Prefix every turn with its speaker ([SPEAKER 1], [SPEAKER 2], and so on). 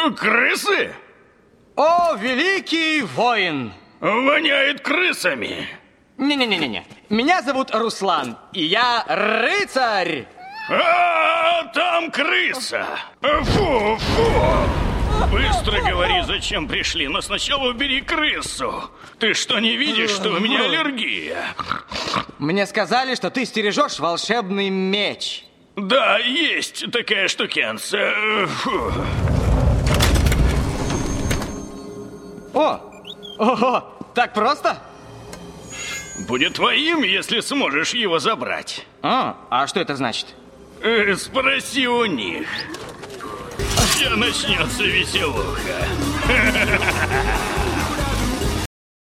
[SPEAKER 1] Крысы?
[SPEAKER 2] О, великий воин!
[SPEAKER 1] Воняет крысами.
[SPEAKER 2] Не-не-не-не. Меня зовут Руслан, и я рыцарь.
[SPEAKER 1] А, там крыса. Фу, фу. Быстро говори, зачем пришли, но сначала убери крысу. Ты что, не видишь, что у меня аллергия?
[SPEAKER 2] Мне сказали, что ты стережешь волшебный меч.
[SPEAKER 1] Да, есть такая штукенция. Фу.
[SPEAKER 2] Ого, так просто?
[SPEAKER 1] Будет твоим, если сможешь его забрать.
[SPEAKER 2] А что это значит?
[SPEAKER 1] Спроси у них. Сейчас начнется веселуха.